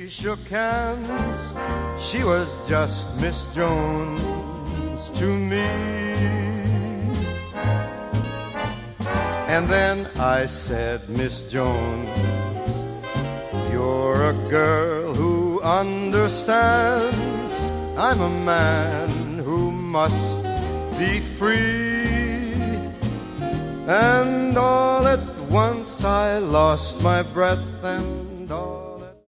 shook hands. She was just Miss Jones to me. And then I said, Miss Jones, you're a girl who understands. I'm a man who must be free. And all at once I lost my breath and